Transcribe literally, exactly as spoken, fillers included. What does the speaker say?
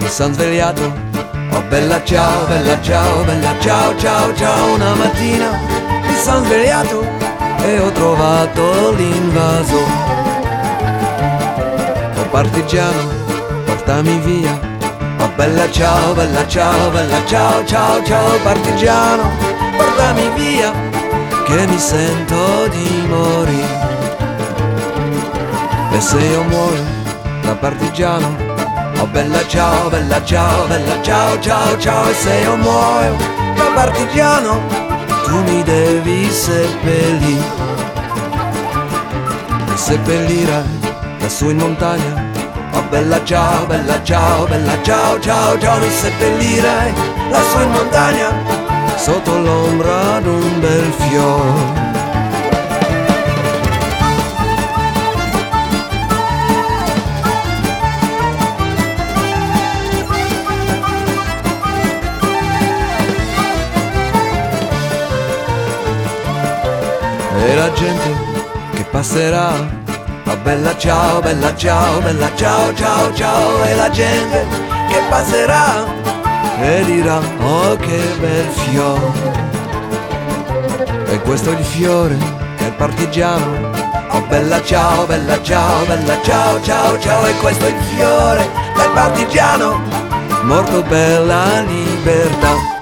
son svegliato, oh bella ciao, bella ciao, bella ciao, ciao, ciao. Una mattina mi son svegliato e ho trovato l'invaso. Oh partigiano, portami via, oh bella ciao, bella ciao, bella ciao, ciao, ciao. Partigiano, portami via, che mi sento di morire. E se io muoio da partigiano, oh bella ciao, bella ciao, bella ciao, ciao, ciao. E se io muoio da partigiano, tu mi devi seppellire. Mi seppellirai lassù in montagna, oh bella ciao, bella ciao, bella ciao, ciao, ciao. Mi seppellirai lassù in montagna, sotto l'ombra d'un bel fiore. E la gente che passerà, oh bella ciao, bella ciao, bella ciao, ciao, ciao. E la gente che passerà e dirà, oh che bel fiore. E questo è il fiore del partigiano, oh bella ciao, bella ciao, bella ciao, ciao, ciao. E questo è il fiore del partigiano, morto per la libertà.